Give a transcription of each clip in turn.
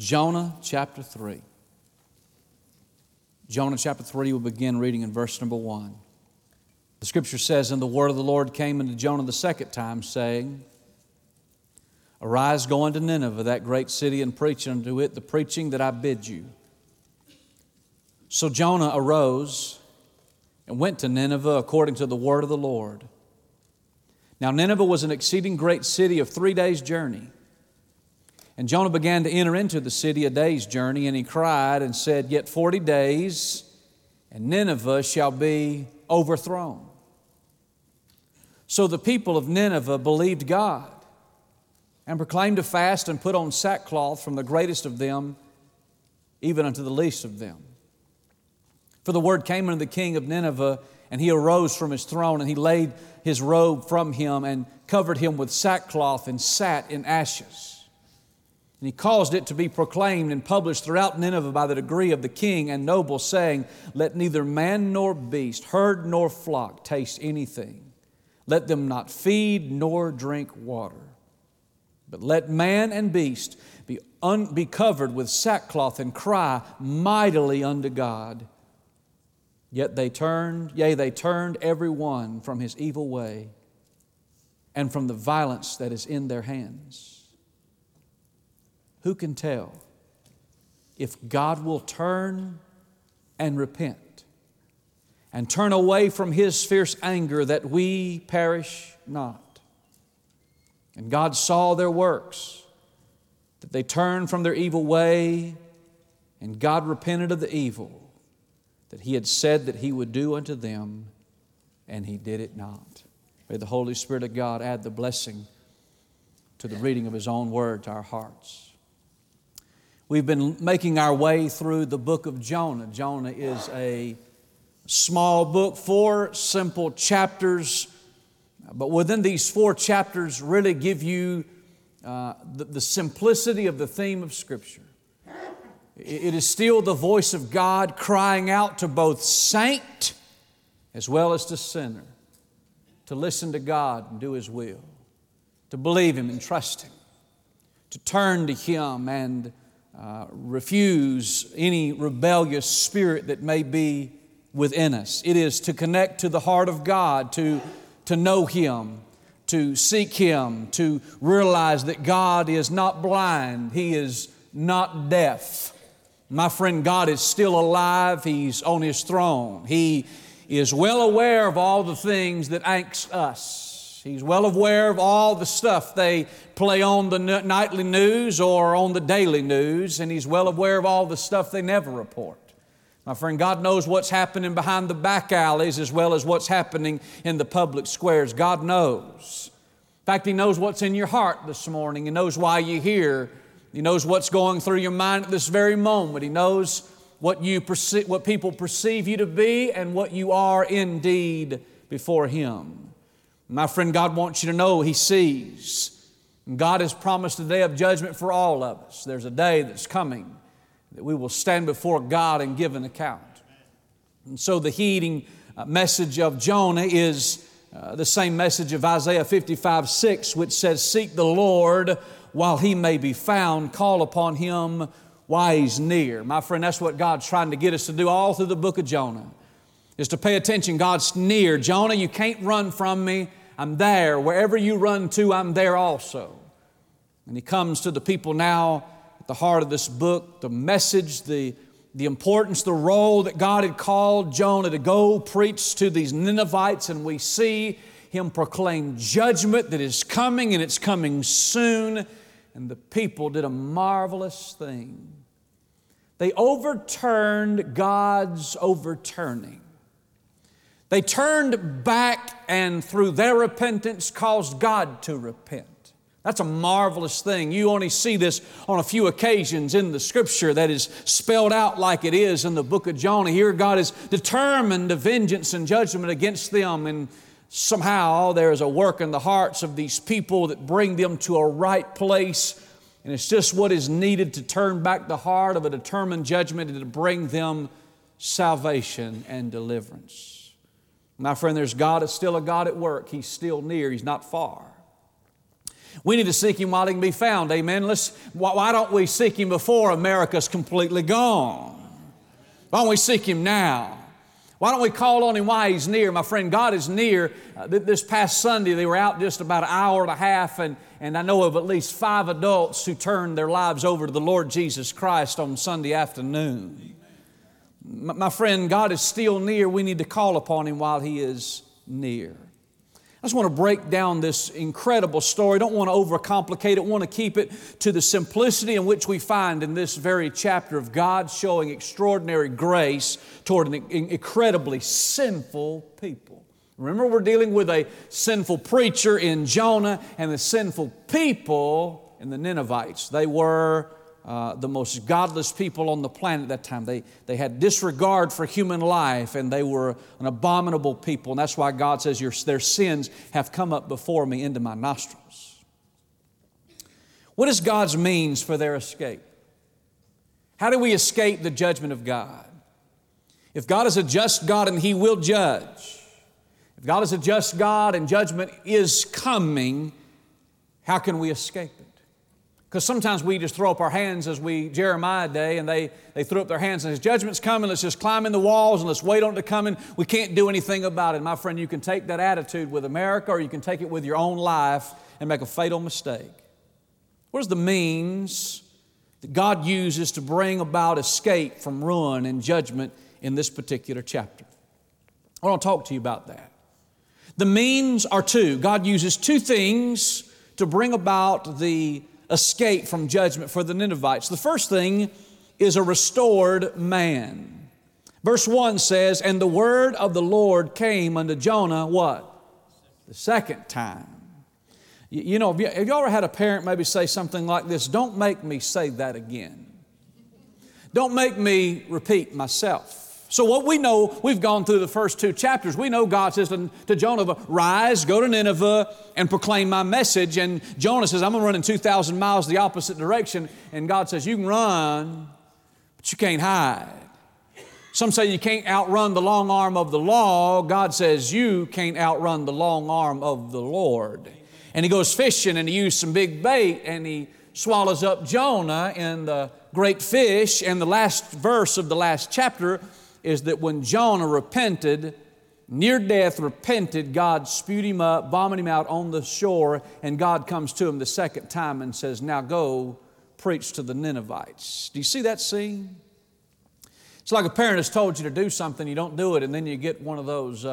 Jonah chapter 3. Jonah chapter 3, we'll begin reading in verse number 1. The Scripture says, "And the word of the Lord came unto Jonah the second time, saying, Arise, go unto Nineveh, that great city, and preach unto it the preaching that I bid you. So Jonah arose and went to Nineveh according to the word of the Lord. Now Nineveh was an exceeding great city of 3 days' journey. And Jonah began to enter into the city a day's journey, and he cried and said, Yet 40 days, and Nineveh shall be overthrown. So the people of Nineveh believed God, and proclaimed a fast, and put on sackcloth from the greatest of them even unto the least of them. For the word came unto the king of Nineveh, and he arose from his throne, and he laid his robe from him, and covered him with sackcloth, and sat in ashes. And he caused it to be proclaimed and published throughout Nineveh by the decree of the king and nobles, saying, Let neither man nor beast, herd nor flock taste anything. Let them not feed nor drink water. But let man and beast be covered with sackcloth and cry mightily unto God. Yet they turned every one from his evil way and from the violence that is in their hands. Who can tell if God will turn and repent and turn away from His fierce anger that we perish not? And God saw their works, that they turned from their evil way, and God repented of the evil that He had said that He would do unto them, and He did it not." May the Holy Spirit of God add the blessing to the reading of His own word to our hearts. We've been making our way through the book of Jonah. Jonah is a small book, 4 simple chapters, but within these 4 chapters really give you the simplicity of the theme of Scripture. It is still the voice of God crying out to both saint as well as to sinner, to listen to God and do His will, to believe Him and trust Him, to turn to Him and refuse any rebellious spirit that may be within us. It is to connect to the heart of God, to know Him, to seek Him, to realize that God is not blind, He is not deaf. My friend, God is still alive. He's on His throne. He is well aware of all the things that angst us. He's well aware of all the stuff they play on the nightly news or on the daily news, and He's well aware of all the stuff they never report. My friend, God knows what's happening behind the back alleys as well as what's happening in the public squares. God knows. In fact, He knows what's in your heart this morning. He knows why you're here. He knows what's going through your mind at this very moment. He knows what people perceive you to be and what you are indeed before Him. My friend, God wants you to know He sees. And God has promised a day of judgment for all of us. There's a day that's coming that we will stand before God and give an account. And so the heeding message of Jonah is the same message of Isaiah 55:6, which says, Seek the Lord while He may be found, call upon Him while He's near. My friend, that's what God's trying to get us to do all through the book of Jonah, is to pay attention. God's near. Jonah, you can't run from me. I'm there. Wherever you run to, I'm there also. And He comes to the people now at the heart of this book, the message, the importance, the role that God had called Jonah to go preach to these Ninevites, and we see him proclaim judgment that is coming, and it's coming soon. And the people did a marvelous thing. They overturned God's overturning. They turned back and through their repentance caused God to repent. That's a marvelous thing. You only see this on a few occasions in the Scripture that is spelled out like it is in the book of Jonah. Here God is determined to vengeance and judgment against them, and somehow there is a work in the hearts of these people that bring them to a right place, and it's just what is needed to turn back the heart of a determined judgment and to bring them salvation and deliverance. My friend, there's God is still a God at work. He's still near. He's not far. We need to seek Him while He can be found. Amen. Why don't we seek Him before America's completely gone? Why don't we seek Him now? Why don't we call on Him while He's near? My friend, God is near. This past Sunday, they were out just about an hour and a half, and I know of at least 5 adults who turned their lives over to the Lord Jesus Christ on Sunday afternoon. My friend, God is still near. We need to call upon Him while He is near. I just want to break down this incredible story. Don't want to overcomplicate it. Want to keep it to the simplicity in which we find in this very chapter of God showing extraordinary grace toward an incredibly sinful people. Remember, we're dealing with a sinful preacher in Jonah and the sinful people in the Ninevites. They were the most godless people on the planet at that time. They had disregard for human life, and they were an abominable people. And that's why God says their sins have come up before me into my nostrils. What is God's means for their escape? How do we escape the judgment of God? If God is a just God and He will judge, if God is a just God and judgment is coming, how can we escape it? Because sometimes we just throw up our hands as Jeremiah day, and they threw up their hands and His judgment's coming, let's just climb in the walls and let's wait on it to come in. We can't do anything about it. My friend, you can take that attitude with America, or you can take it with your own life and make a fatal mistake. What is the means that God uses to bring about escape from ruin and judgment in this particular chapter? I want to talk to you about that. The means are 2. God uses 2 things to bring about the escape from judgment for the Ninevites. The first thing is a restored man. Verse 1 says, "And the word of the Lord came unto Jonah," what? The second time. You know, have you ever had a parent maybe say something like this? Don't make me say that again. Don't make me repeat myself. So what we know, we've gone through the first 2 chapters. We know God says to Jonah, "Rise, go to Nineveh and proclaim my message." And Jonah says, "I'm going to run in 2,000 miles the opposite direction." And God says, "You can run, but you can't hide." Some say you can't outrun the long arm of the law. God says you can't outrun the long arm of the Lord. And He goes fishing, and He used some big bait, and He swallows up Jonah in the great fish. And the last verse of the last chapter is that when Jonah repented, near death repented, God spewed him up, vomited him out on the shore, and God comes to him the second time and says, "Now go preach to the Ninevites." Do you see that scene? It's like a parent has told you to do something, you don't do it, and then you get one of those,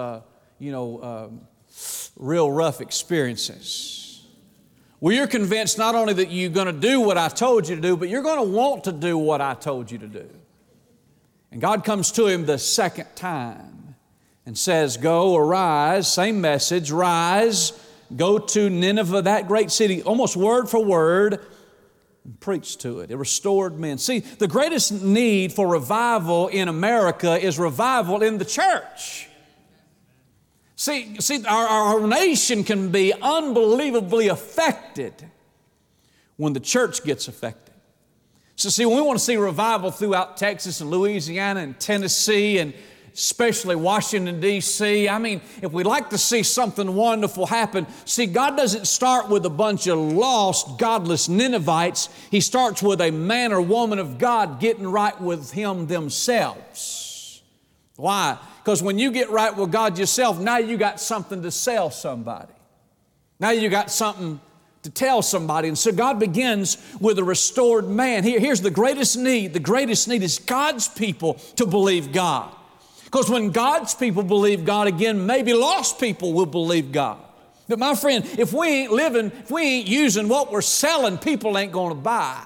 real rough experiences. Well, you're convinced not only that you're going to do what I told you to do, but you're going to want to do what I told you to do. And God comes to him the second time and says, "Go, arise," same message, "rise, go to Nineveh, that great city," almost word for word, and preach to it. It restored men. See, the greatest need for revival in America is revival in the church. See, our nation can be unbelievably affected when the church gets affected. So see, when we want to see revival throughout Texas and Louisiana and Tennessee and especially Washington, D.C., I mean, if we'd like to see something wonderful happen, see, God doesn't start with a bunch of lost, godless Ninevites. He starts with a man or woman of God getting right with Him themselves. Why? Because when you get right with God yourself, now you got something to sell somebody. Now you got something to tell somebody. And so God begins with a restored man. Here's the greatest need. The greatest need is God's people to believe God. Because when God's people believe God again, maybe lost people will believe God. But my friend, if we ain't living, if we ain't using what we're selling, people ain't going to buy.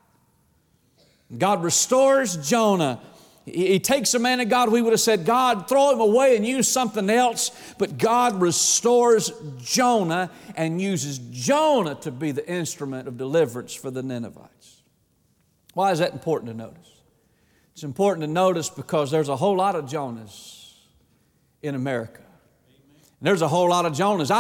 God restores Jonah. He takes a man of God, we would have said, "God, throw him away and use something else." But God restores Jonah and uses Jonah to be the instrument of deliverance for the Ninevites. Why is that important to notice? It's important to notice because there's a whole lot of Jonahs in America. And there's a whole lot of Jonahs.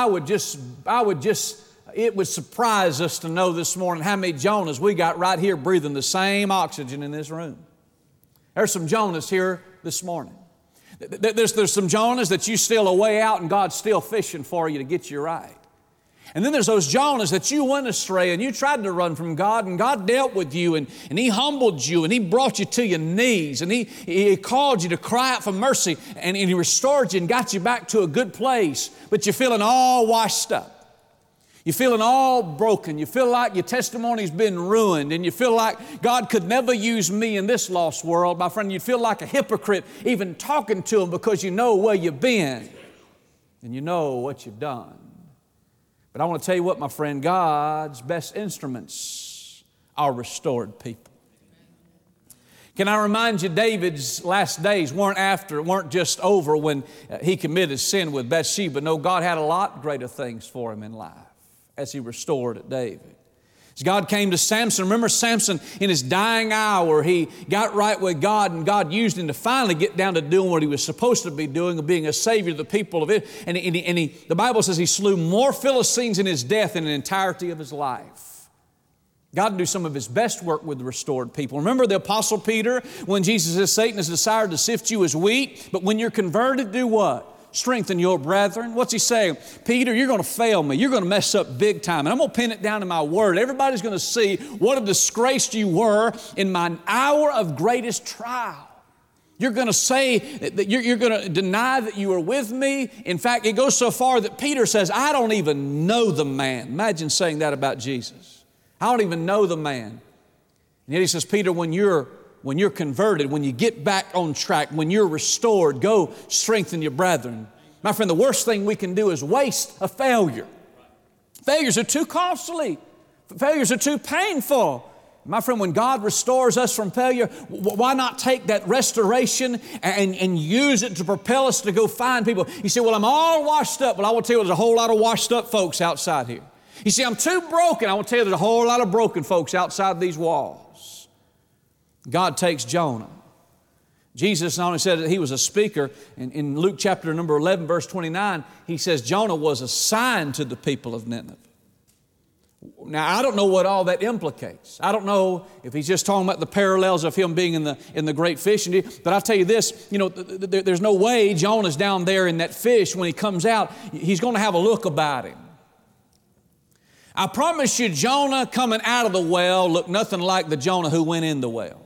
It would surprise us to know this morning how many Jonahs we got right here breathing the same oxygen in this room. There's some Jonahs here this morning. There's some Jonahs that you still a way out and God's still fishing for you to get you right. And then there's those Jonahs that you went astray and you tried to run from God, and God dealt with you, and He humbled you, and He brought you to your knees, and He called you to cry out for mercy, and He restored you and got you back to a good place. But you're feeling all washed up. You're feeling all broken. You feel like your testimony's been ruined, and you feel like God could never use me in this lost world. My friend, you feel like a hypocrite even talking to Him because you know where you've been and you know what you've done. But I want to tell you what, my friend, God's best instruments are restored people. Can I remind you, David's last days weren't just over when he committed sin with Bathsheba. No, God had a lot greater things for him in life as He restored David. As God came to Samson, remember Samson in his dying hour, he got right with God, and God used him to finally get down to doing what he was supposed to be doing, of being a Savior to the people of it. And the Bible says he slew more Philistines in his death than in the entirety of his life. God do some of His best work with restored people. Remember the Apostle Peter, when Jesus says, Satan has desired to sift you as wheat, but when you're converted, do what? Strengthen your brethren. What's he saying? Peter, you're going to fail me. You're going to mess up big time. And I'm going to pin it down in my word. Everybody's going to see what a disgrace you were in my hour of greatest trial. You're going to say that you're going to deny that you were with me. In fact, it goes so far that Peter says, I don't even know the man. Imagine saying that about Jesus. I don't even know the man. And yet he says, Peter, when you're converted, when you get back on track, when you're restored, go strengthen your brethren. My friend, the worst thing we can do is waste a failure. Failures are too costly. Failures are too painful. My friend, when God restores us from failure, why not take that restoration and use it to propel us to go find people? You say, well, I'm all washed up. Well, I will tell you, there's a whole lot of washed up folks outside here. You see, I'm too broken. I will tell you, there's a whole lot of broken folks outside these walls. God takes Jonah. Jesus not only said that He was a speaker. In Luke chapter number 11, verse 29, He says Jonah was a sign to the people of Nineveh. Now, I don't know what all that implicates. I don't know if He's just talking about the parallels of Him being in the great fish. But I'll tell you this, there's no way Jonah's down there in that fish. When he comes out, he's going to have a look about him. I promise you, Jonah coming out of the well looked nothing like the Jonah who went in the well.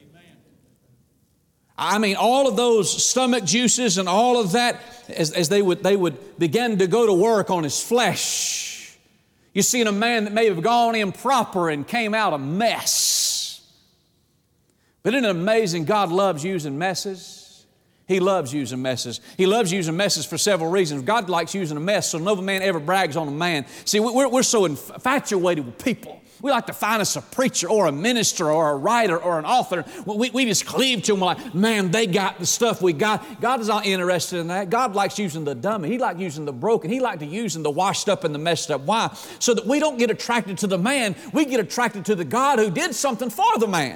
I mean, all of those stomach juices and all of that, as they would begin to go to work on his flesh. You see, in a man that may have gone in proper and came out a mess. But isn't it amazing? God loves using messes. He loves using messes. He loves using messes for several reasons. God likes using a mess, so no man ever brags on a man. See, we're so infatuated with people. We like to find us a preacher or a minister or a writer or an author. We just cleave to them like, man, they got the stuff we got. God is not interested in that. God likes using the dummy. He likes using the broken. He likes using the washed up and the messed up. Why? So that we don't get attracted to the man. We get attracted to the God who did something for the man.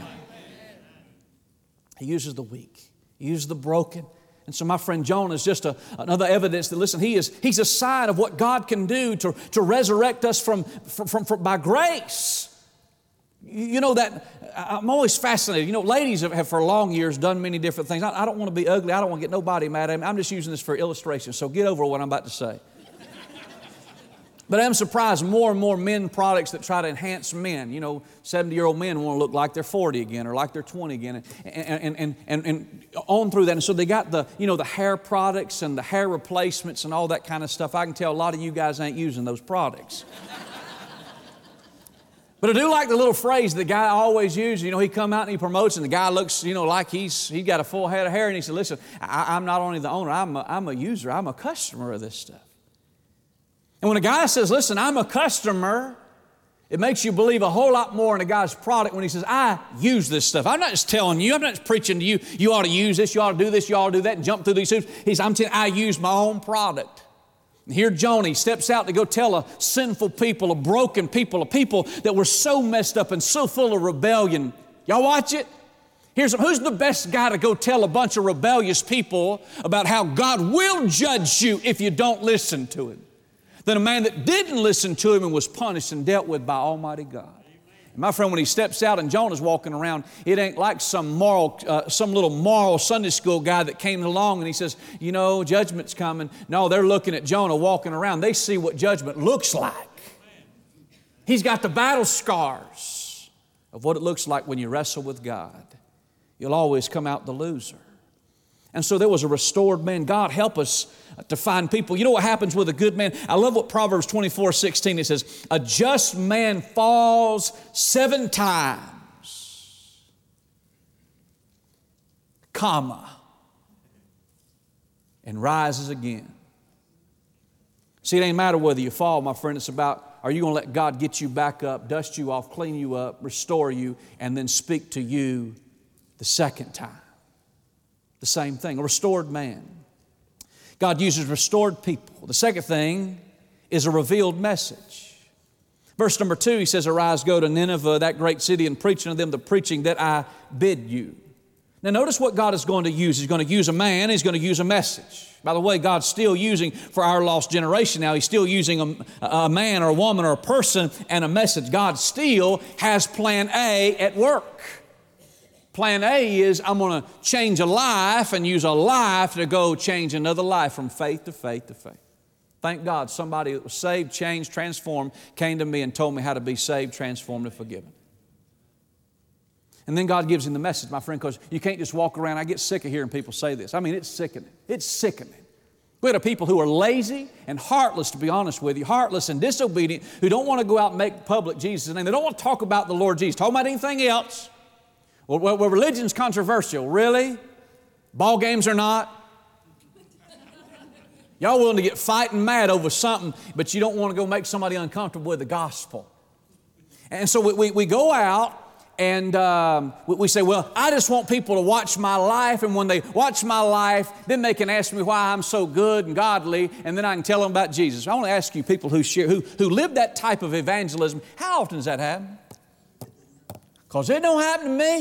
He uses the weak. He uses the broken. And so my friend Jonah is just another evidence that, listen, he's a sign of what God can do to resurrect us from by grace. You know that, I'm always fascinated. Ladies have for long years done many different things. I don't want to be ugly. I don't want to get nobody mad at me. I'm just using this for illustration, so get over what I'm about to say. But I'm surprised more and more men products that try to enhance men. 70-year-old men want to look like they're 40 again or like they're 20 again and on through that. And so they got the hair products and the hair replacements and all that kind of stuff. I can tell a lot of you guys ain't using those products. But I do like the little phrase the guy always uses. He come out and he promotes, and the guy looks, like he's got a full head of hair, and he said, listen, I'm not only the owner, I'm a user, I'm a customer of this stuff. And when a guy says, listen, I'm a customer, it makes you believe a whole lot more in a guy's product when he says, I use this stuff. I'm not just telling you, I'm not just preaching to you, you ought to use this, you ought to do this, you ought to do that, and jump through these hoops. I'm telling you, I use my own product. And here Jonah, he steps out to go tell a sinful people, a broken people, a people that were so messed up and so full of rebellion. Y'all watch it? Who's the best guy to go tell a bunch of rebellious people about how God will judge you if you don't listen to Him? Than a man that didn't listen to Him and was punished and dealt with by Almighty God. And my friend, when he steps out and Jonah's walking around, it ain't like some little moral Sunday school guy that came along and he says, judgment's coming. No, they're looking at Jonah walking around. They see what judgment looks like. He's got the battle scars of what it looks like when you wrestle with God. You'll always come out the loser. And so there was a restored man. God help us to find people. You know what happens with a good man? I love what Proverbs 24:16, it says, a just man falls 7 times, comma, and rises again. See, it ain't matter whether you fall, my friend. It's about, are you going to let God get you back up, dust you off, clean you up, restore you, and then speak to you the second time? The same thing, a restored man. God uses restored people. The second thing is a revealed message. Verse number 2, he says, arise, go to Nineveh, that great city, and preach unto them the preaching that I bid you. Now notice what God is going to use. He's going to use a man, He's going to use a message. By the way, God's still using, for our lost generation now, He's still using a man or a woman or a person and a message. God still has plan A at work. Plan A is, I'm going to change a life and use a life to go change another life from faith to faith to faith. Thank God somebody that was saved, changed, transformed, came to me and told me how to be saved, transformed, and forgiven. And then God gives him the message, my friend, because you can't just walk around. I get sick of hearing people say this. I mean, it's sickening. It's sickening. We had people who are lazy and heartless, to be honest with you, heartless and disobedient, who don't want to go out and make public Jesus' name. They don't want to talk about the Lord Jesus, talk about anything else. Well, religion's controversial. Really? Ball games are not? Y'all willing to get fighting mad over something, but you don't want to go make somebody uncomfortable with the gospel. And so we go out and we say, well, I just want people to watch my life, and when they watch my life, then they can ask me why I'm so good and godly, and then I can tell them about Jesus. I want to ask you, people who live that type of evangelism, how often does that happen? Because it don't happen to me.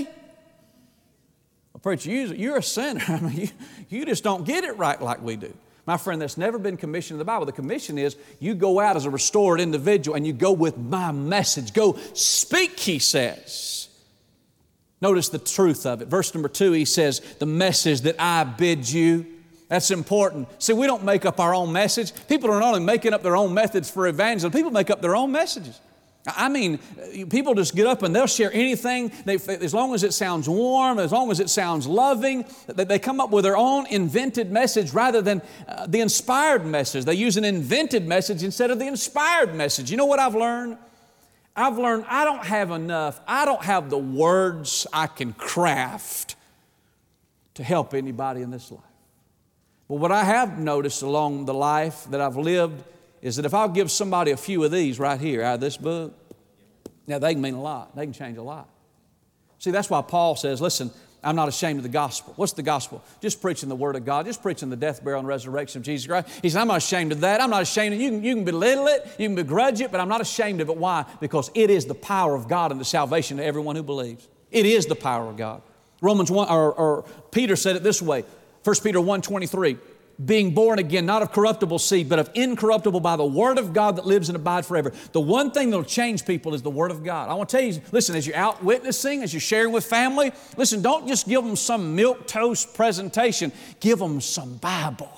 Well, preacher, you're a sinner. I mean, you just don't get it right like we do. My friend, that's never been commissioned in the Bible. The commission is you go out as a restored individual and you go with my message. Go speak, he says. Notice the truth of it. Verse number 2, he says, the message that I bid you. That's important. See, we don't make up our own message. People are not only making up their own methods for evangelism, people make up their own messages. I mean, people just get up and they'll share anything, as long as it sounds warm, as long as it sounds loving. They come up with their own invented message rather than the inspired message. They use an invented message instead of the inspired message. You know what I've learned? I've learned I don't have the words I can craft to help anybody in this life. But what I have noticed along the life that I've lived is that if I'll give somebody a few of these right here out of this book, now they can mean a lot. They can change a lot. See, that's why Paul says, listen, I'm not ashamed of the gospel. What's the gospel? Just preaching the Word of God, just preaching the death, burial, and resurrection of Jesus Christ. He said, I'm not ashamed of that. I'm not ashamed of it. You can belittle it, you can begrudge it, but I'm not ashamed of it. Why? Because it is the power of God and the salvation to everyone who believes. It is the power of God. Romans 1, or Peter said it this way, 1 Peter 1:23. Being born again, not of corruptible seed, but of incorruptible by the Word of God that lives and abides forever. The one thing that will change people is the Word of God. I want to tell you, listen, as you're out witnessing, as you're sharing with family, listen, don't just give them some milquetoast presentation. Give them some Bible.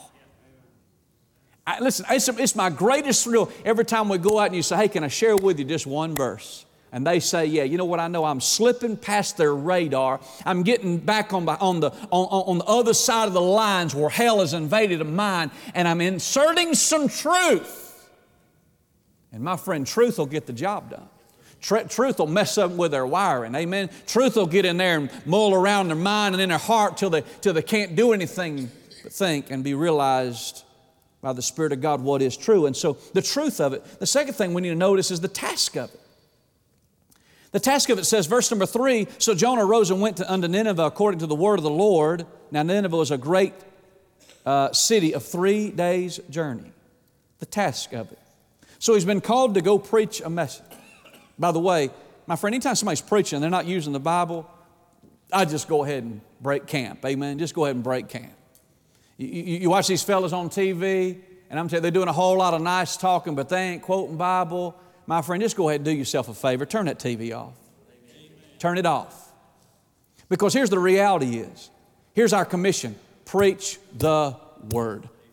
Listen, it's my greatest thrill every time we go out and you say, hey, can I share with you just one verse? And they say, yeah, you know what, I know I'm slipping past their radar. I'm getting back on the other side of the lines where hell has invaded a mind, and I'm inserting some truth. And my friend, truth will get the job done. Truth will mess up with their wiring, amen? Truth will get in there and mull around their mind and in their heart till they can't do anything but think and be realized by the Spirit of God what is true. And so the truth of it, the second thing we need to notice is the task of it. The task of it says, verse number 3, so Jonah rose and went unto Nineveh according to the word of the Lord. Now Nineveh was a great city of 3 days' journey. The task of it. So he's been called to go preach a message. By the way, my friend, anytime somebody's preaching and they're not using the Bible, I just go ahead and break camp. Amen. Just go ahead and break camp. You watch these fellas on TV, and I'm telling you, they're doing a whole lot of nice talking, but they ain't quoting Bible. My friend, just go ahead and do yourself a favor. Turn that TV off. Amen. Turn it off. Because here's the reality is, here's our commission. Preach the Word.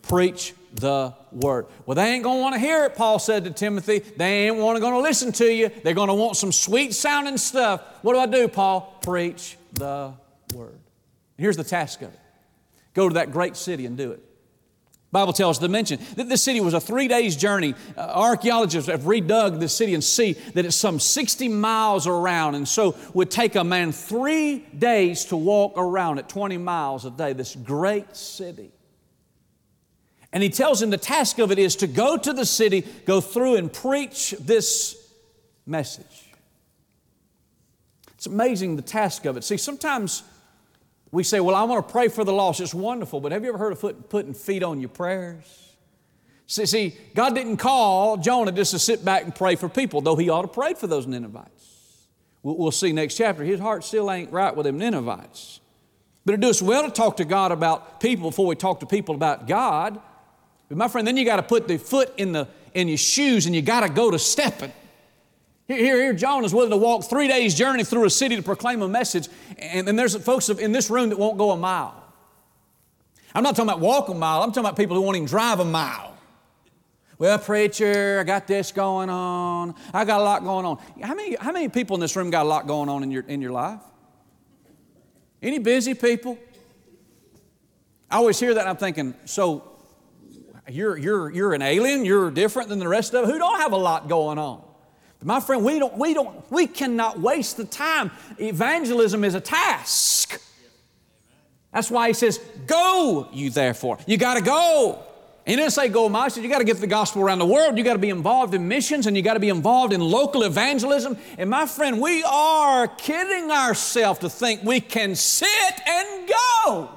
Preach the Word. Well, they ain't going to want to hear it, Paul said to Timothy. They ain't going to listen to you. They're going to want some sweet sounding stuff. What do, Paul? Preach the Word. Here's the task of it. Go to that great city and do it. The Bible tells us to mention that this city was a 3 days journey. Archaeologists have redug this city and see that it's some 60 miles around, and so it would take a man 3 days to walk around it, 20 miles a day, this great city. And he tells him the task of it is to go to the city, go through and preach this message. It's amazing the task of it. See, sometimes we say, well, I want to pray for the lost. It's wonderful, but have you ever heard of putting feet on your prayers? See, God didn't call Jonah just to sit back and pray for people, though he ought to pray for those Ninevites. We'll see next chapter. His heart still ain't right with them Ninevites. But it does us well to talk to God about people before we talk to people about God. But my friend, then you got to put the foot in your shoes and you got to go to stepping. Here, Jonah's willing to walk 3 days journey through a city to proclaim a message, and there's folks in this room that won't go a mile. I'm not talking about walk a mile, I'm talking about people who won't even drive a mile. Well, preacher, I got this going on, I got a lot going on. How many people in this room got a lot going on in your life? Any busy people? I always hear that and I'm thinking, so you're an alien, you're different than the rest of us who don't have a lot going on. My friend, we cannot waste the time. Evangelism is a task. That's why he says, go you therefore. You got to go. And he didn't say go much. He said you got to get the gospel around the world. You got to be involved in missions and you got to be involved in local evangelism. And my friend, we are kidding ourselves to think we can sit and go.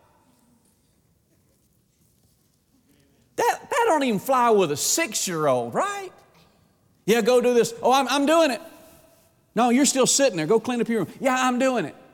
That don't even fly with a 6-year-old, right? Yeah, go do this. Oh, I'm doing it. No, you're still sitting there. Go clean up your room. Yeah, I'm doing it.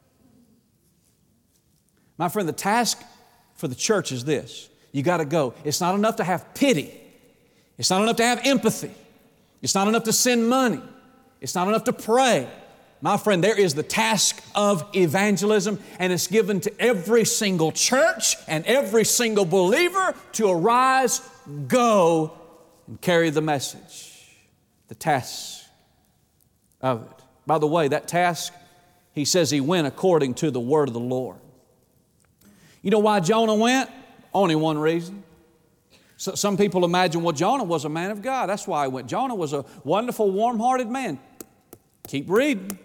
My friend, the task for the church is this. You got to go. It's not enough to have pity. It's not enough to have empathy. It's not enough to send money. It's not enough to pray. My friend, there is the task of evangelism, and it's given to every single church and every single believer to arise, go, and carry the message. The task of it. By the way, that task, he says he went according to the word of the Lord. You know why Jonah went? Only one reason. So some people imagine, well, Jonah was a man of God. That's why he went. Jonah was a wonderful, warm-hearted man. Keep reading.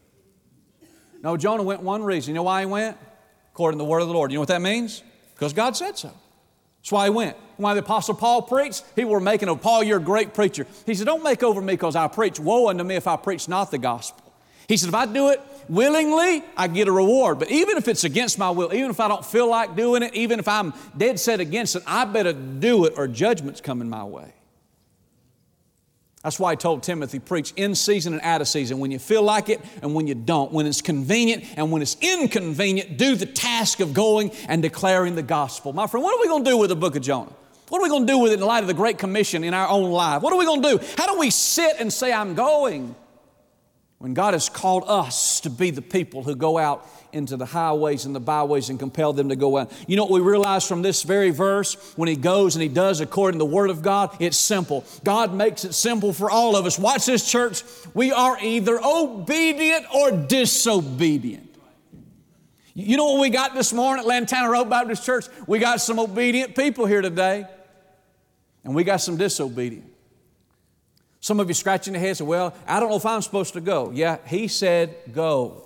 No, Jonah went one reason. You know why he went? According to the word of the Lord. You know what that means? Because God said so. That's why he went. Why the Apostle Paul preached? People were making of Paul, you're a great preacher. He said, don't make over me because I preach. Woe unto me if I preach not the gospel. He said, if I do it willingly, I get a reward. But even if it's against my will, even if I don't feel like doing it, even if I'm dead set against it, I better do it or judgment's coming my way. That's why he told Timothy, preach in season and out of season, when you feel like it and when you don't, when it's convenient and when it's inconvenient, do the task of going and declaring the gospel. My friend, what are we going to do with the book of Jonah? What are we going to do with it in light of the Great Commission in our own life? What are we going to do? How do we sit and say, I'm going, when God has called us to be the people who go out into the highways and the byways and compel them to go out? You know what we realize from this very verse? When he goes and he does according to the Word of God, it's simple. God makes it simple for all of us. Watch this, church. We are either obedient or disobedient. You know what we got this morning at Lantana Road Baptist Church? We got some obedient people here today, and we got some disobedient. Some of you scratching your head and say, well, I don't know if I'm supposed to go. Yeah, he said go.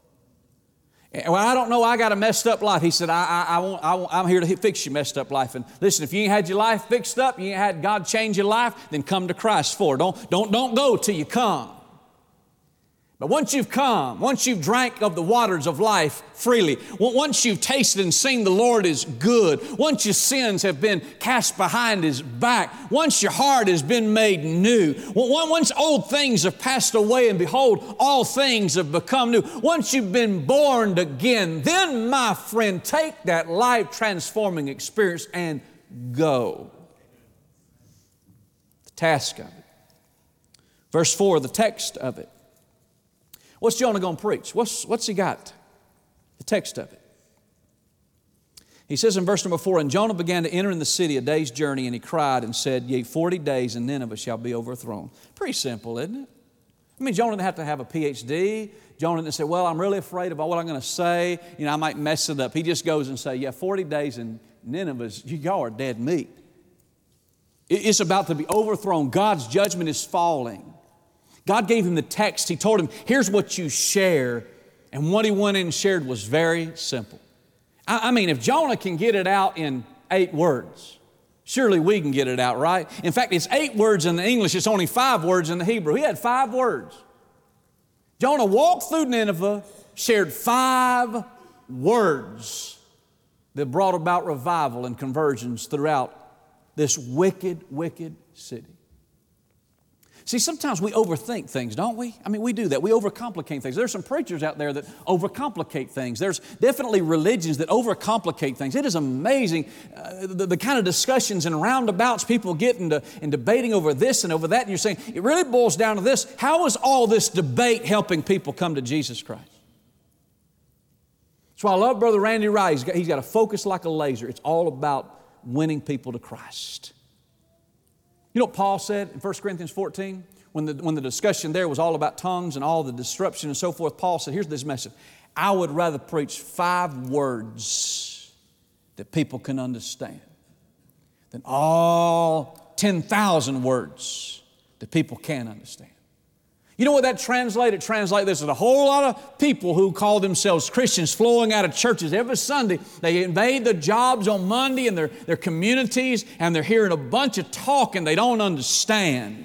Well, I don't know, I got a messed up life. He said, I'm here to fix your messed up life. And listen, if you ain't had your life fixed up, you ain't had God change your life, then come to Christ for it. Don't go till you come. But once you've come, once you've drank of the waters of life freely, once you've tasted and seen the Lord is good, once your sins have been cast behind His back, once your heart has been made new, once old things have passed away and behold, all things have become new, once you've been born again, then, my friend, take that life-transforming experience and go. The task of it. Verse 4, the text of it. What's Jonah going to preach? What's he got? The text of it. He says in verse number 4, "And Jonah began to enter in the city a day's journey, and he cried and said, Yea, 40 days, and Nineveh shall be overthrown." Pretty simple, isn't it? I mean, Jonah didn't have to have a PhD. Jonah didn't say, well, I'm really afraid about what I'm going to say. You know, I might mess it up. He just goes and say, yeah, 40 days and Nineveh's, y'all are dead meat. It's about to be overthrown. God's judgment is falling. God gave him the text. He told him, here's what you share. And what he went in and shared was very simple. I mean, if Jonah can get it out in 8 words, surely we can get it out, right? In fact, it's 8 words in the English. It's only 5 words in the Hebrew. He had 5 words. Jonah walked through Nineveh, shared 5 words that brought about revival and conversions throughout this wicked, wicked city. See, sometimes we overthink things, don't we? I mean, we do that. We overcomplicate things. There's some preachers out there that overcomplicate things. There's definitely religions that overcomplicate things. It is amazing the kind of discussions and roundabouts people get into in debating over this and over that. And you're saying, it really boils down to this. How is all this debate helping people come to Jesus Christ? That's why I love Brother Randy Wright. He's got a focus like a laser. It's all about winning people to Christ. You know what Paul said in 1 Corinthians 14? When the discussion there was all about tongues and all the disruption and so forth, Paul said, here's this message. I would rather preach 5 words that people can understand than all 10,000 words that people can't understand. You know what that translated? Translate this as a whole lot of people who call themselves Christians flowing out of churches every Sunday. They invade the jobs on Monday and their communities, and they're hearing a bunch of talk and they don't understand.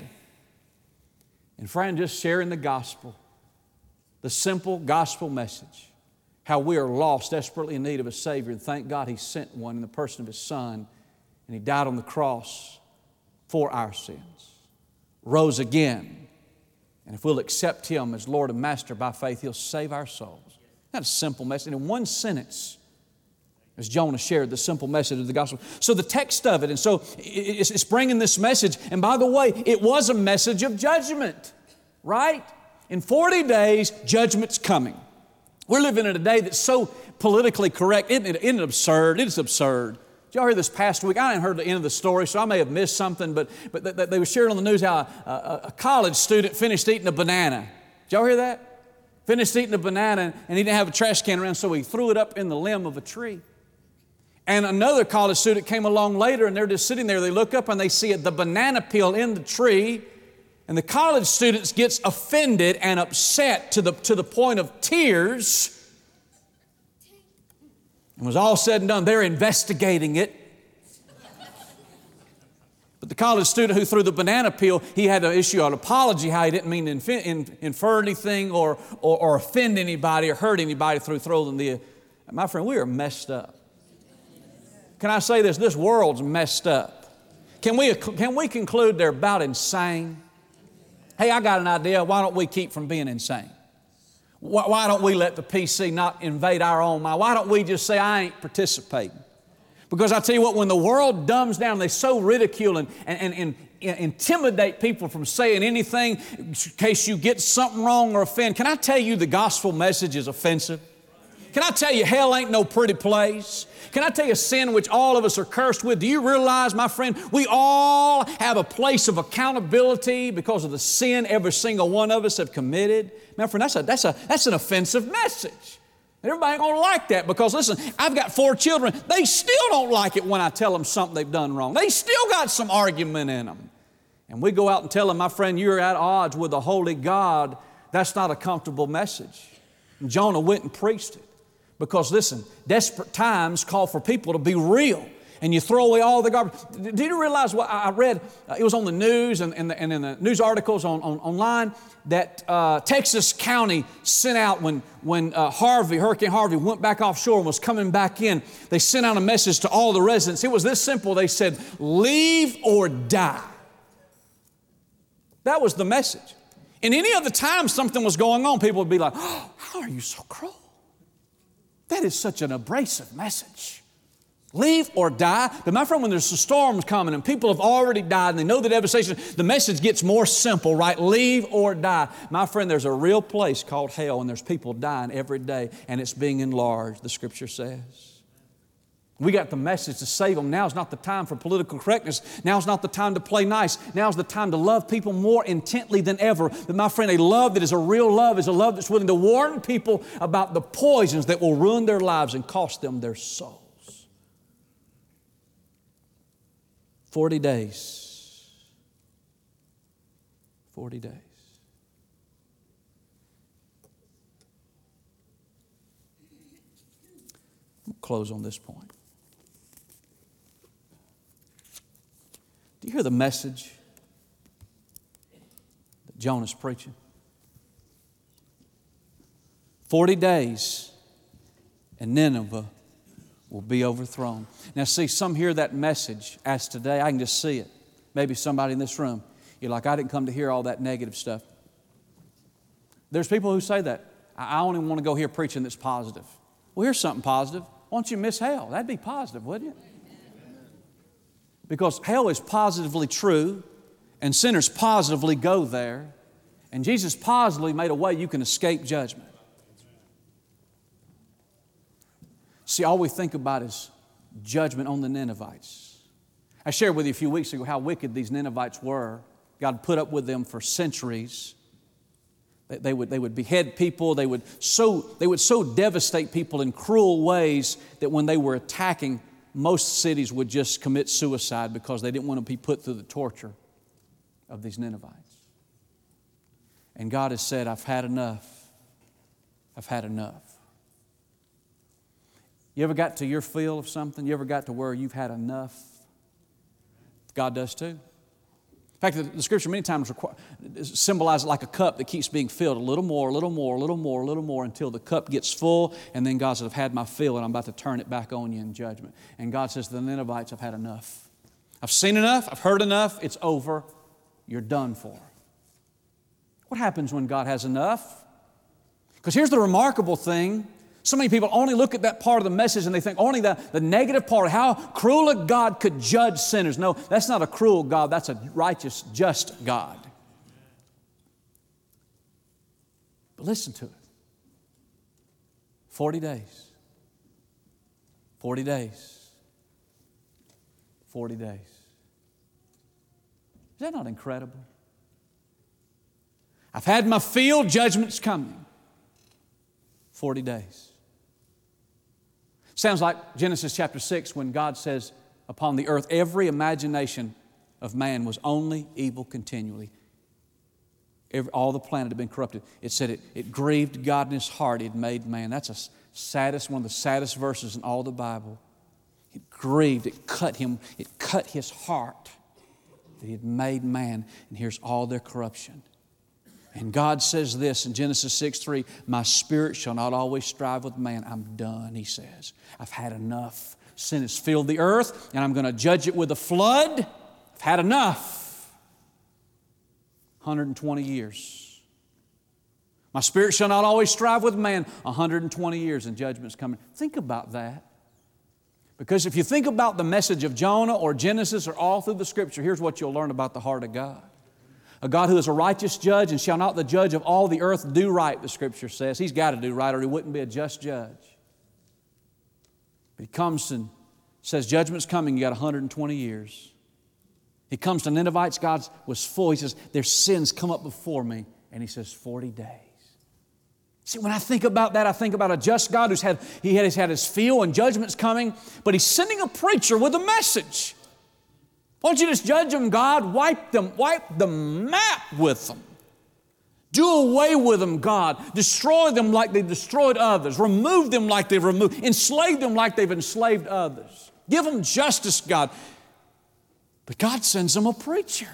And friend, just sharing the gospel, the simple gospel message, how we are lost, desperately in need of a Savior, and thank God He sent one in the person of His Son, and He died on the cross for our sins, rose again. And if we'll accept Him as Lord and Master by faith, He'll save our souls. That's a simple message. In one sentence, as Jonah shared the simple message of the gospel. So the text of it, and so it's bringing this message. And by the way, it was a message of judgment, right? In 40 days, judgment's coming. We're living in a day that's so politically correct. Isn't it absurd? It is absurd. Did y'all hear this past week? I hadn't heard the end of the story, so I may have missed something, but they were sharing on the news how a college student finished eating a banana. Did y'all hear that? Finished eating a banana, and he didn't have a trash can around, so he threw it up in the limb of a tree. And another college student came along later, and they're just sitting there. They look up, and they see the banana peel in the tree, and the college student gets offended and upset to the point of tears. And was all said and done, they're investigating it. But the college student who threw the banana peel, he had to issue an apology how he didn't mean to infer anything or offend anybody or hurt anybody through throwing the... My friend, we are messed up. Can I say this? This world's messed up. Can we conclude they're about insane? Hey, I got an idea. Why don't we keep from being insane? Why don't we let the PC not invade our own mind? Why don't we just say, I ain't participating? Because I tell you what, when the world dumbs down, they so ridicule and intimidate people from saying anything in case you get something wrong or offend. Can I tell you the gospel message is offensive? Can I tell you hell ain't no pretty place? Can I tell you sin which all of us are cursed with? Do you realize, my friend, we all have a place of accountability because of the sin every single one of us have committed? My friend, that's an offensive message. Everybody ain't going to like that because, listen, I've got 4 children. They still don't like it when I tell them something they've done wrong. They still got some argument in them. And we go out and tell them, my friend, you're at odds with the holy God. That's not a comfortable message. And Jonah went and preached it. Because listen, desperate times call for people to be real. And you throw away all the garbage. Did you realize what I read? It was on the news and in the news articles online that Texas County sent out when Hurricane Harvey went back offshore and was coming back in. They sent out a message to all the residents. It was this simple. They said, leave or die. That was the message. And any other time something was going on, people would be like, oh, how are you so cruel? That is such an abrasive message. Leave or die. But my friend, when there's storms coming and people have already died and they know the devastation, the message gets more simple, right? Leave or die. My friend, there's a real place called hell and there's people dying every day and it's being enlarged, the Scripture says. We got the message to save them. Now's not the time for political correctness. Now's not the time to play nice. Now's the time to love people more intently than ever. But my friend, a love that is a real love is a love that's willing to warn people about the poisons that will ruin their lives and cost them their souls. 40 days. 40 days. I'll close on this point. Do you hear the message that Jonah's preaching? 40 days and Nineveh will be overthrown. Now see, some hear that message as today. I can just see it. Maybe somebody in this room, you're like, I didn't come to hear all that negative stuff. There's people who say that. I only want to go here preaching that's positive. Well, here's something positive. Why don't you miss hell? That'd be positive, wouldn't it? Because hell is positively true, and sinners positively go there, and Jesus positively made a way you can escape judgment. See, all we think about is judgment on the Ninevites. I shared with you a few weeks ago how wicked these Ninevites were. God put up with them for centuries. They would behead people. They would so devastate people in cruel ways that when they were attacking, most cities would just commit suicide because they didn't want to be put through the torture of these Ninevites. And God has said, I've had enough. I've had enough. You ever got to your feel of something? You ever got to where you've had enough? God does too. In fact, the Scripture many times symbolizes like a cup that keeps being filled a little more, a little more, a little more, a little more until the cup gets full, and then God says, I've had my fill and I'm about to turn it back on you in judgment. And God says to the Ninevites, I've had enough. I've seen enough. I've heard enough. It's over. You're done for. What happens when God has enough? Because here's the remarkable thing. So many people only look at that part of the message and they think only the negative part, how cruel a God could judge sinners. No, that's not a cruel God. That's a righteous, just God. But listen to it. 40 days. 40 days. 40 days. Is that not incredible? I've had my fill, judgment's coming. 40 days. Sounds like Genesis chapter 6 when God says, upon the earth, every imagination of man was only evil continually. All the planet had been corrupted. It said it grieved God in His heart. He had made man. That's one of the saddest verses in all the Bible. It grieved, it cut Him, it cut His heart that He had made man, and here's all their corruption. And God says this in Genesis 6:3, my spirit shall not always strive with man. I'm done, He says. I've had enough. Sin has filled the earth, and I'm going to judge it with a flood. I've had enough. 120 years. My spirit shall not always strive with man. 120 years, and judgment's coming. Think about that. Because if you think about the message of Jonah or Genesis or all through the Scripture, here's what you'll learn about the heart of God. A God who is a righteous judge, and shall not the judge of all the earth do right, the Scripture says. He's got to do right or He wouldn't be a just judge. But He comes and says, judgment's coming, you got 120 years. He comes to Ninevites, God was full. He says, their sins come up before me. And He says, 40 days. See, when I think about that, I think about a just God who's had His fill and judgment's coming, but He's sending a preacher with a message. Why don't you just judge them, God? Wipe the map with them. Do away with them, God. Destroy them like they've destroyed others. Remove them like they've removed. Enslave them like they've enslaved others. Give them justice, God. But God sends them a preacher.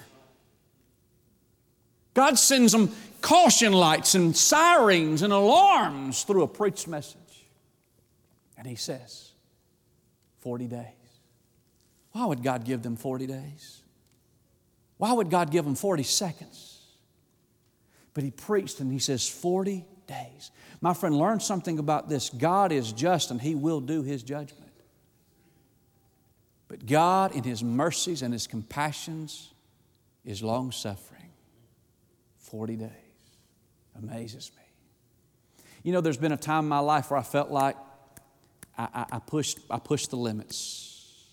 God sends them caution lights and sirens and alarms through a preached message. And He says, 40 days. Why would God give them 40 days? Why would God give them 40 seconds? But He preached and He says 40 days. My friend, learn something about this. God is just and He will do His judgment. But God in His mercies and His compassions is long-suffering. 40 days. Amazes me. You know, there's been a time in my life where I felt like I pushed the limits.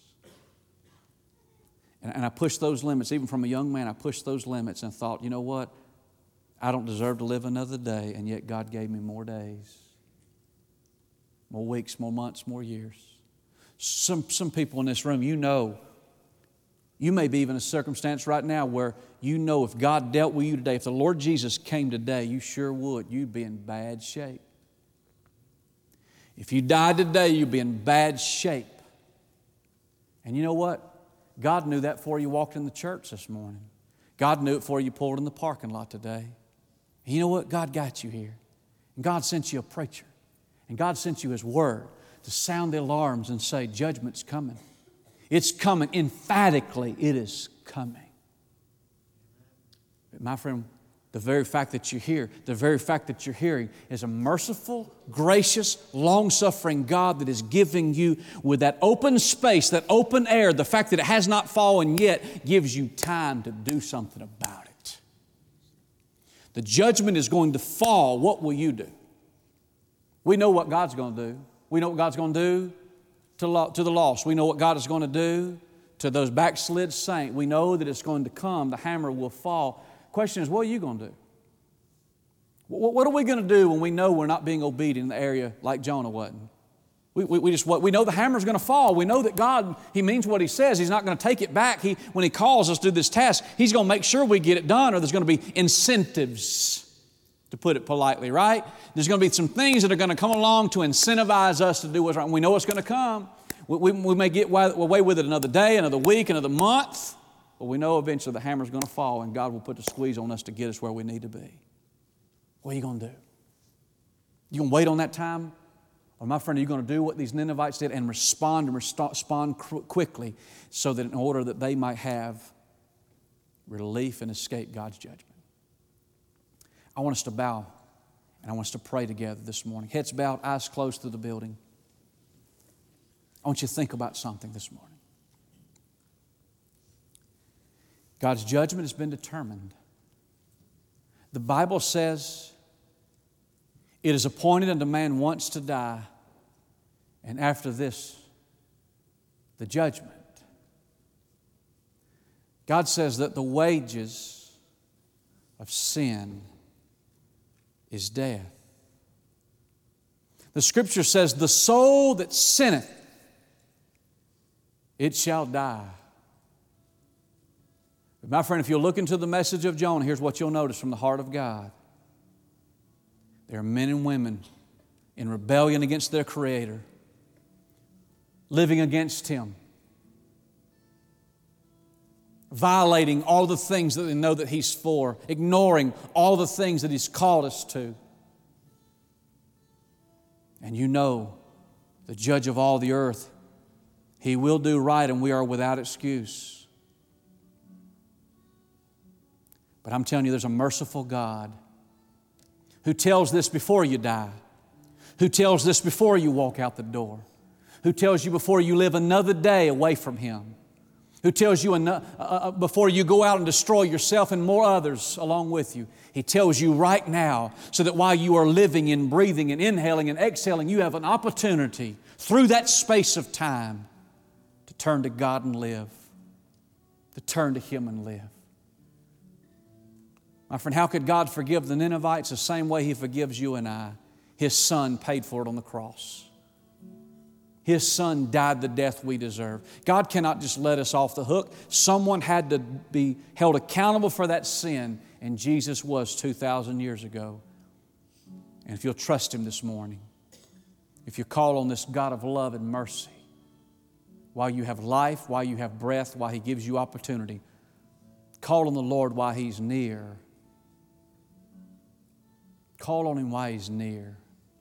And I pushed those limits. Even from a young man, I pushed those limits and thought, you know what? I don't deserve to live another day, and yet God gave me more days, more weeks, more months, more years. Some people in this room, you know, you may be even in a circumstance right now where you know if God dealt with you today, if the Lord Jesus came today, you sure would. You'd be in bad shape. If you died today, you'd be in bad shape. And you know what? God knew that before you walked in the church this morning. God knew it before you pulled in the parking lot today. And you know what? God got you here. And God sent you a preacher. And God sent you His Word to sound the alarms and say, judgment's coming. It's coming. Emphatically, it is coming. But my friend, the very fact that you're here, the very fact that you're hearing is a merciful, gracious, long-suffering God that is giving you with that open space, that open air, the fact that it has not fallen yet gives you time to do something about it. The judgment is going to fall. What will you do? We know what God's going to do. We know what God's going to do to the lost. We know what God is going to do to those backslid saints. We know that it's going to come. The hammer will fall. Question is, what are you going to do? What are we going to do when we know we're not being obedient in the area like Jonah wasn't? We know the hammer's going to fall. We know that God, He means what He says. He's not going to take it back. When He calls us to do this task, He's going to make sure we get it done, or there's going to be incentives, to put it politely, right? There's going to be some things that are going to come along to incentivize us to do what's right. And we know it's going to come. We may get away with it another day, another week, another month. But we know eventually the hammer's going to fall and God will put the squeeze on us to get us where we need to be. What are you going to do? You going to wait on that time? Or my friend, are you going to do what these Ninevites did and respond quickly so that in order that they might have relief and escape God's judgment? I want us to bow and I want us to pray together this morning. Heads bowed, eyes closed through the building. I want you to think about something this morning. God's judgment has been determined. The Bible says, it is appointed unto man once to die, and after this, the judgment. God says that the wages of sin is death. The Scripture says, the soul that sinneth, it shall die. But my friend, if you'll look into the message of Jonah, here's what you'll notice from the heart of God. There are men and women in rebellion against their Creator, living against Him, violating all the things that they know that He's for, ignoring all the things that He's called us to. And you know, the Judge of all the earth, He will do right and we are without excuse. But I'm telling you, there's a merciful God who tells this before you die, who tells this before you walk out the door, who tells you before you live another day away from Him, who tells you before you go out and destroy yourself and more others along with you. He tells you right now so that while you are living and breathing and inhaling and exhaling, you have an opportunity through that space of time to turn to God and live, to turn to Him and live. My friend, how could God forgive the Ninevites? The same way He forgives you and I. His Son paid for it on the cross. His Son died the death we deserve. God cannot just let us off the hook. Someone had to be held accountable for that sin, and Jesus was 2,000 years ago. And if you'll trust Him this morning, if you call on this God of love and mercy, while you have life, while you have breath, while He gives you opportunity, call on the Lord while He's near. Call on Him while He's near.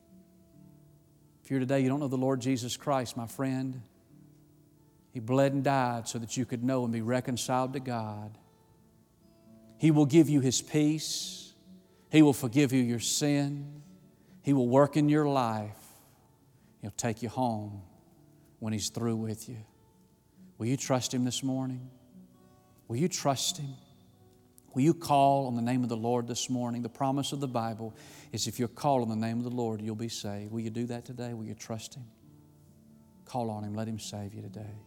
If you're today, you don't know the Lord Jesus Christ, my friend, He bled and died so that you could know and be reconciled to God. He will give you His peace. He will forgive you your sin. He will work in your life. He'll take you home when He's through with you. Will you trust Him this morning? Will you trust Him? Will you call on the name of the Lord this morning? The promise of the Bible is if you call on the name of the Lord, you'll be saved. Will you do that today? Will you trust Him? Call on Him. Let Him save you today.